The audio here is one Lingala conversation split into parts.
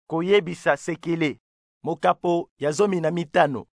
koyebisa sekele mokapo ya 15.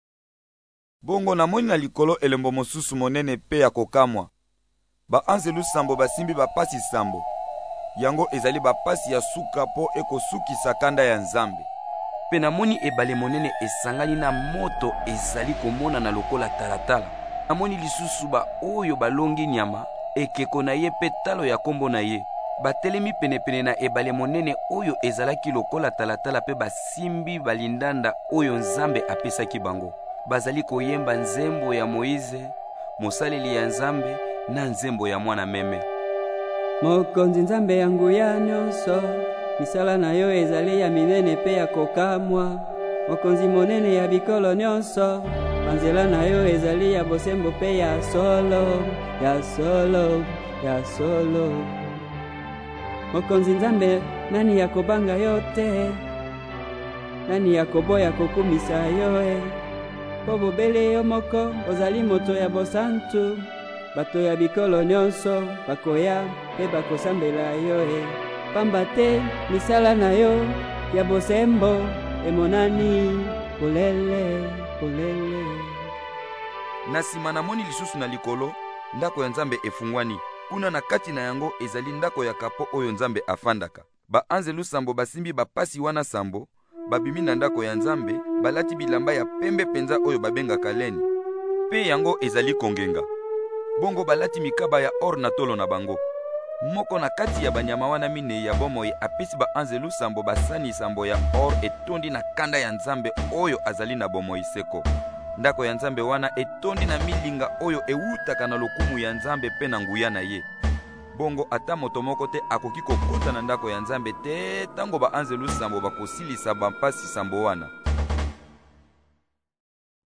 Bongo namoni na likolo elembo mosusu monene pe ya kokamwa. Baanzelu sambo basimbi bapasi sambo. Yango ezali bapasi ya suka po ekosukisa kanda ya Nzambe. Pe namoni ebale monene esangani na moto ezali komona na lokola talatala. Namoni lisusu ba oyo balongi nyama ekeko na ye pe talo ya kombo na ye. Batelemi penepene na ebale monene oyo ezalaki lokola talatala pe basimbi balindanda oyo Nzambe apesaki bango. Bazali koyemba nzembo ya Moize, mosaleli ya Nzambe na nzembo ya mwana meme. Mokonzi Nzambe ya nguya nyonso, misala na yo ezali ya minene pe ya kokamwa. Mokonzi monene ya bikolo nyonso, banzela na yo ezali ya bosembo pe ya solo, ya solo, ya solo. Mokonzi Nzambe, nani ya kobanga yo te? Nani ya koboya kokumisa yo Po bobele yo moko, ozali moto ya bosantu. Bato ya bikolo nyonso, bakoya pe bakosambela yo Pamba te, misala na yo, ya bosembo, emonani, polele, polele. Na sima namoni lisusu na likolo, ndako ya Nzambe efungwani. Kuna na kati na yango ezali ndako ya kapo oyo Nzambe afandaka. Baanzelu sambo basimbi bapasi wana sambo, babimi na ndako ya Nzambe, balati bilamba ya pembe penza oyo babengaka leni. Pe yango ezali kongenga. Bongo balati mikaba ya or na tolo na bango. Moko na kati ya banyama wana mine ya bomoi apesi baanzelu sambo basani sambo ya or etondi na kanda ya Nzambe oyo azali na bomoi seko. Ndako ya Nzambe wana etondi na milinga oyo ewutaka na lokumu ya Nzambe pe na nguya na ye. Bongo ata moto moko te akoki kokota na ndako ya Nzambe te tango baanzelu sambo bakosilisa bampasi sambo wana.